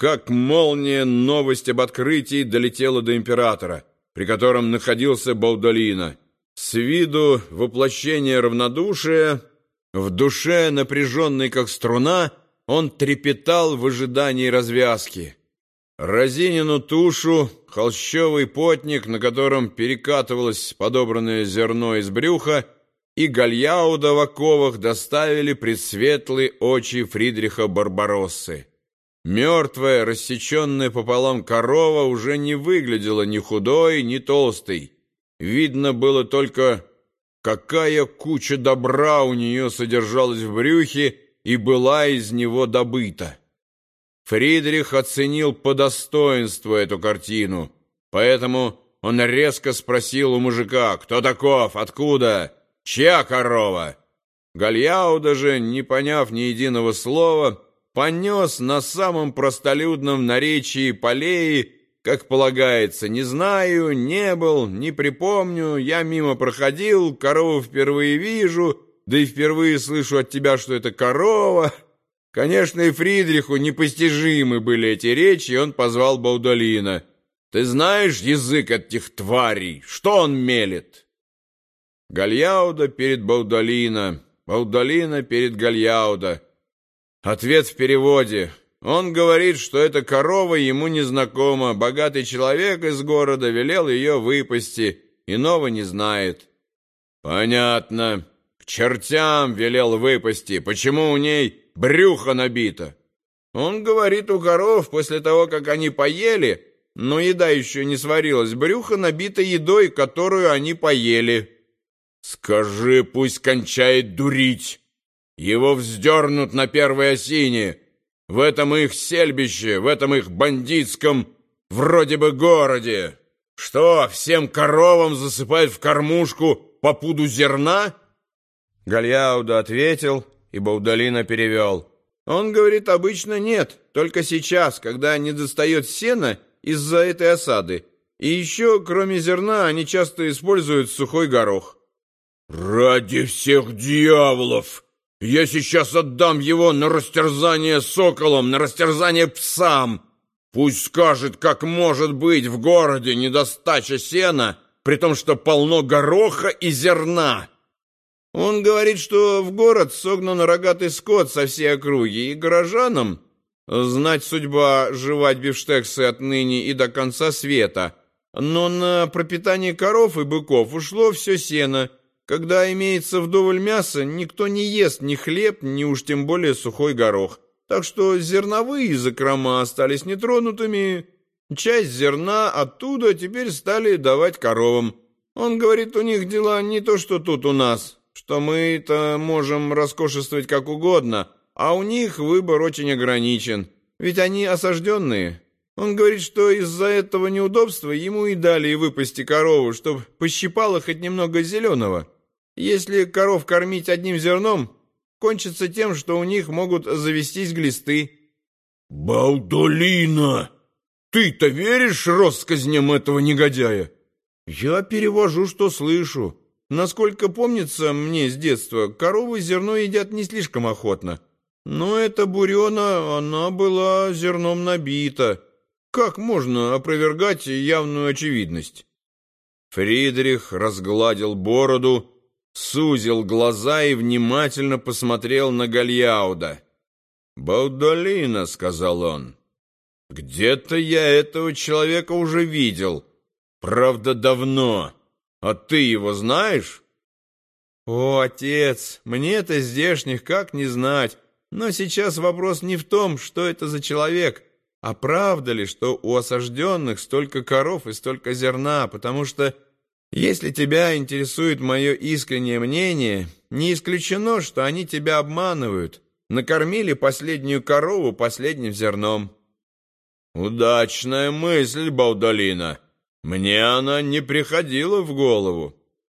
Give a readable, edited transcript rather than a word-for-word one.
как молния новость об открытии долетела до императора, при котором находился Баудолино. С виду воплощение равнодушия, в душе напряженный как струна, он трепетал в ожидании развязки. Разинину тушу, холщовый потник, на котором перекатывалось подобранное зерно из брюха, и гальяуда в оковах доставили пред светлые очи Фридриха Барбароссы. Мертвая, рассеченная пополам корова уже не выглядела ни худой, ни толстой. Видно было только, какая куча добра у нее содержалась в брюхе и была из него добыта. Фридрих оценил по достоинству эту картину, поэтому он резко спросил у мужика: «Кто таков? Откуда? Чья корова?» Гальяуда же, не поняв ни единого слова, понес на самом простолюдном наречии полеи, как полагается: «Не знаю, не был, не припомню, я мимо проходил, корову впервые вижу, да и впервые слышу от тебя, что это корова». Конечно, и Фридриху непостижимы были эти речи, и он позвал Баудолино. «Ты знаешь язык этих тварей? Что он мелет?» Гальяуда перед Баудолино, Баудолино перед Гальяуда. Ответ в переводе. Он говорит, что эта корова ему незнакома. Богатый человек из города велел ее выпасти, иного не знает. Понятно. К чертям велел выпасти. Почему у ней брюхо набито? Он говорит, у коров после того, как они поели, но еда еще не сварилась, брюхо набито едой, которую они поели. Скажи, пусть кончает дурить. Его вздернут на первой осине. В этом их сельбище, в этом их бандитском вроде бы городе. Что, всем коровам засыпают в кормушку по пуду зерна?» Гальяуда ответил, и Баудолино перевел. Он говорит, обычно нет, только сейчас, когда не достает сена из-за этой осады. И еще, кроме зерна, они часто используют сухой горох. «Ради всех дьяволов! Я сейчас отдам его на растерзание соколам, на растерзание псам! Пусть скажет, как может быть в городе недостача сена, при том, что полно гороха и зерна!» Он говорит, что в город согнан рогатый скот со всей округи, и горожанам знать судьба жевать бифштексы отныне и до конца света. Но на пропитание коров и быков ушло все сено. Когда имеется вдоволь мяса, никто не ест ни хлеб, ни уж тем более сухой горох. Так что зерновые закрома остались нетронутыми. Часть зерна оттуда теперь стали давать коровам. Он говорит, у них дела не то, что тут у нас, что мы-то можем роскошествовать как угодно, а у них выбор очень ограничен, ведь они осажденные. Он говорит, что из-за этого неудобства ему и дали выпасти корову, чтобы пощипало хоть немного зеленого. Если коров кормить одним зерном, кончится тем, что у них могут завестись глисты. «Баудолино, ты-то веришь россказням этого негодяя?» «Я перевожу, что слышу. Насколько помнится мне с детства, коровы зерно едят не слишком охотно. Но эта бурена, она была зерном набита. Как можно опровергать явную очевидность?» Фридрих разгладил бороду, сузил глаза и внимательно посмотрел на Гальяуда. «Баудолино», — сказал он, — «где-то я этого человека уже видел. Правда, давно. А ты его знаешь?» «О, отец, мне-то здешних как не знать. Но сейчас вопрос не в том, что это за человек, а правда ли, что у осажденных столько коров и столько зерна, потому что, если тебя интересует мое искреннее мнение, не исключено, что они тебя обманывают, накормили последнюю корову последним зерном». «Удачная мысль, Баудолино. Мне она не приходила в голову».